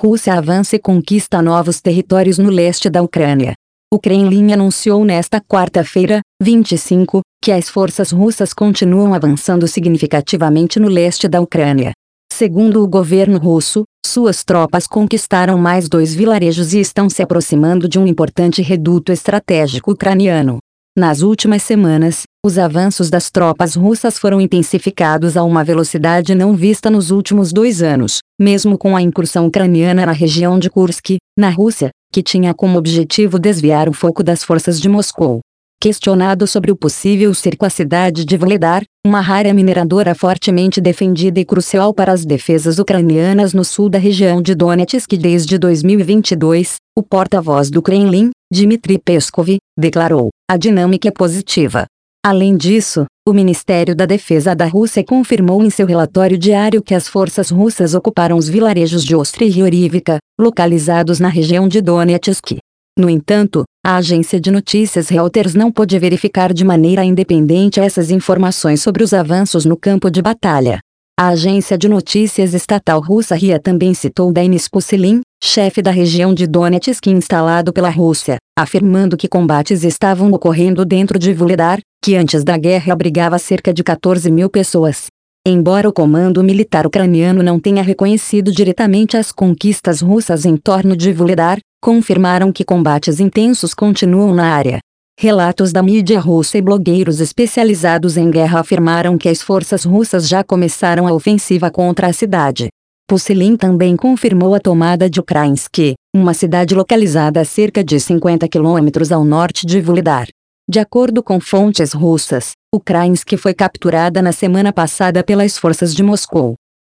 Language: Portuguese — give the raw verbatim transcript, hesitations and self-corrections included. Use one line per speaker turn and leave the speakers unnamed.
Rússia avança e conquista novos territórios no leste da Ucrânia. O Kremlin anunciou nesta quarta-feira, vinte e cinco, que as forças russas continuam avançando significativamente no leste da Ucrânia. Segundo o governo russo, suas tropas conquistaram mais dois vilarejos e estão se aproximando de um importante reduto estratégico ucraniano. Nas últimas semanas, os avanços das tropas russas foram intensificados a uma velocidade não vista nos últimos dois anos, mesmo com a incursão ucraniana na região de Kursk, na Rússia, que tinha como objetivo desviar o foco das forças de Moscou. Questionado sobre o possível cerco à cidade de Vuhledar, uma área mineradora fortemente defendida e crucial para as defesas ucranianas no sul da região de Donetsk desde dois mil e vinte e dois, o porta-voz do Kremlin, Dmitry Peskov, declarou: "A dinâmica é positiva." Além disso, o Ministério da Defesa da Rússia confirmou em seu relatório diário que as forças russas ocuparam os vilarejos de Ostry e Orivka, localizados na região de Donetsk. No entanto, a agência de notícias Reuters não pôde verificar de maneira independente essas informações sobre os avanços no campo de batalha. A agência de notícias estatal russa R I A também citou Denis Pushilin, chefe da região de Donetsk instalado pela Rússia, afirmando que combates estavam ocorrendo dentro de Vuhledar, que antes da guerra abrigava cerca de quatorze mil pessoas. Embora o comando militar ucraniano não tenha reconhecido diretamente as conquistas russas em torno de Vuhledar, confirmaram que combates intensos continuam na área. Relatos da mídia russa e blogueiros especializados em guerra afirmaram que as forças russas já começaram a ofensiva contra a cidade. Pushilin também confirmou a tomada de Ukrainsk, uma cidade localizada a cerca de cinquenta quilômetros ao norte de Vuhledar. De acordo com fontes russas, Ukrainsk foi capturada na semana passada pelas forças de Moscou.